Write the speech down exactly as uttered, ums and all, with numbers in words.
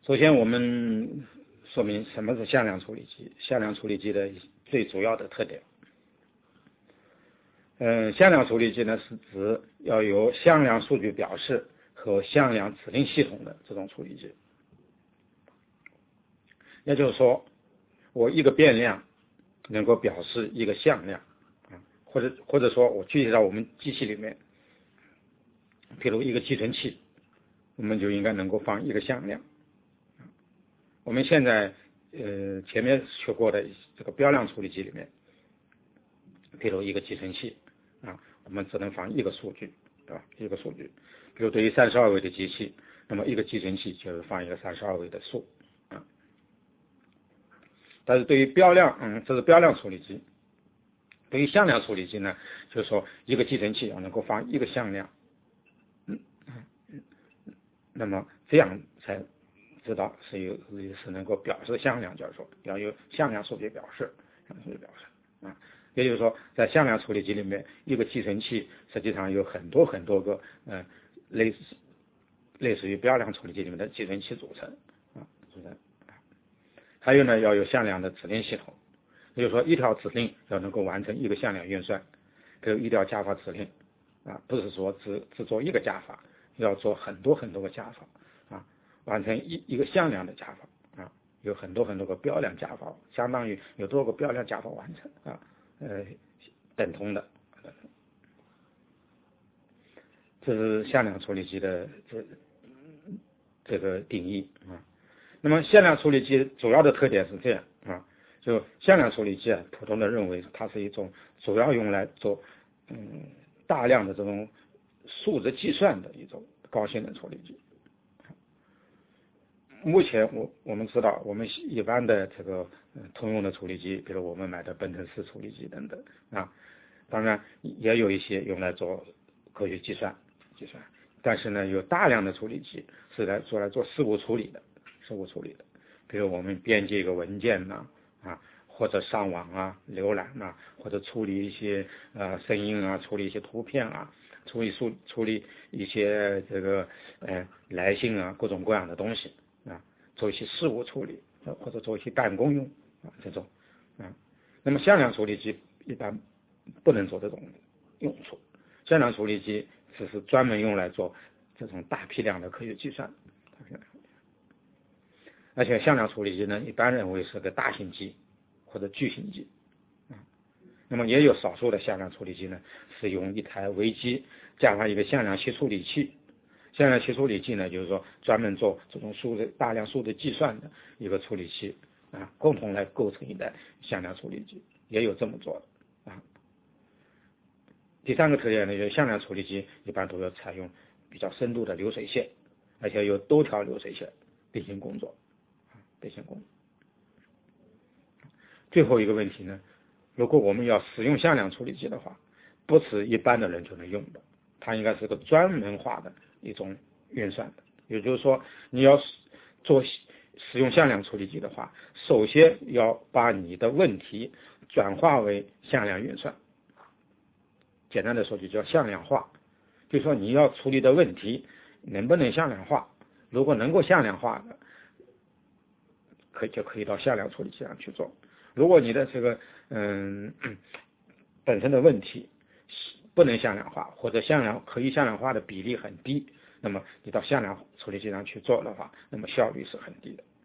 首先，我们说明什么是向量处理器。向量处理器的最主要的特点，嗯，向量处理器呢是指要有向量数据表示和向量指令系统的这种处理器。也就是说，我一个变量能够表示一个向量啊，或者或者说我具体到我们机器里面，譬如一个寄存器，我们就应该能够放一个向量。我们现在呃前面学过的这个标量处理器里面，譬如一个寄存器啊，我们只能放一个数据，对吧？一个数据。比如对于三十二位的机器，那么一个寄存器就是放一个三十二位的数啊。但是对于标量，嗯，这是标量处理器。对于向量处理器呢，就是说一个寄存器要能够放一个向量，嗯嗯，那么这样才知道是有是能够表示向量，就是说要有向量数据表示，向量数据表示啊。也就是说，在向量处理器里面，一个寄存器实际上有很多很多个，呃，类似类似于标量处理器里面的寄存器组成啊，组成。还有呢，要有向量的指令系统，也就是说，一条指令要能够完成一个向量运算，比如一条加法指令啊，不是说只只做一个加法，要做很多很多个加法啊，完成一一个向量的加法啊，有很多很多个标量加法，相当于有多个标量加法完成啊。呃，等同的，这是向量处理器的这这个定义啊。那么向量处理器主要的特点是这样啊，就向量处理器啊，普通的认为它是一种主要用来做嗯大量的这种数值计算的一种高性能处理器。目前我我们知道，我们一般的这个、呃、通用的处理器，比如我们买的奔腾式处理器等等啊，当然也有一些用来做科学计算计算，但是呢，有大量的处理器是来做来做事务处理的，事务处理的，比如我们编辑一个文件呐啊，或者上网啊、浏览啊，或者处理一些呃声音啊，处理一些图片啊，处理处处理一些这个呃来信啊，各种各样的东西。啊，做一些事务处理，或者做一些办公用啊这种啊，那么向量处理器一般不能做这种用处，向量处理器只是专门用来做这种大批量的科学计算，而且向量处理器呢，一般认为是个大型机或者巨型机啊，那么也有少数的向量处理器呢，是用一台微机加上一个向量器处理器。向量器处理器呢，就是说专门做这种数的大量数的计算的一个处理器啊，共同来构成一台向量处理器，也有这么做的啊。第三个特点呢，就是向量处理器一般都要采用比较深度的流水线，而且有多条流水线并行工作啊，并行工作。最后一个问题呢，如果我们要使用向量处理器的话，不是一般的人就能用的，它应该是个专门化的一种运算的，也就是说，你要做使用向量处理器的话，首先要把你的问题转化为向量运算。简单的说就叫向量化，就是说你要处理的问题能不能向量化，如果能够向量化的，可以就可以到向量处理器上去做。如果你的这个嗯本身的问题不能向量化，或者向量可以向量化的比例很低，那么你到向量处理器上去做的话，那么效率是很低的。